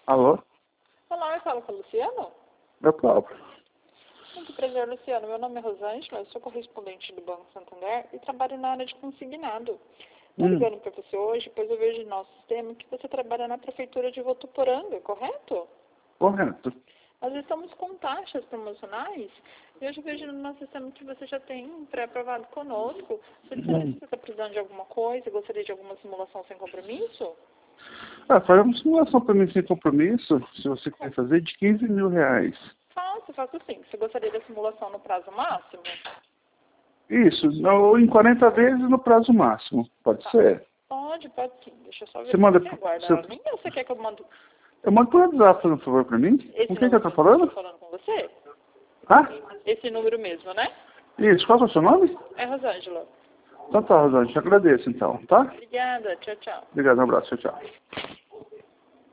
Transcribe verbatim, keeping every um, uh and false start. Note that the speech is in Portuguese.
Alô? Olá, eu falo com o Luciano. Eu próprio. Muito prazer, Luciano. Meu nome é Rosângela, eu sou correspondente do Banco Santander e trabalho na área de consignado. Estou Hum. ligando para você hoje, pois eu vejo no nosso sistema que você trabalha na Prefeitura de Votuporanga, correto? Correto. Nós estamos com taxas promocionais e hoje eu vejo no nosso sistema que você já tem um pré-aprovado conosco. Você será que você está precisando de alguma coisa? Gostaria de alguma simulação sem compromisso? Ah, faz uma simulação para mim sem compromisso, se você quer fazer, de quinze mil reais. Faço, faço sim. Você gostaria da simulação no prazo máximo? Isso, ou em quarenta vezes no prazo máximo. Pode Tá. ser? Pode, pode sim. Deixa eu só ver Você se manda... você aguarda Você... a mim ou você quer que eu mando Eu mando por WhatsApp, por favor, para mim. esse Com quem que eu número tô mesmo que eu falando? tô falando com você? Ah? Esse número mesmo, né? Isso, qual é o seu nome? É Rosângela. Então tá, Rosângela, te agradeço então, tá? Obrigada. Tchau, tchau. Obrigado, um abraço, tchau, tchau.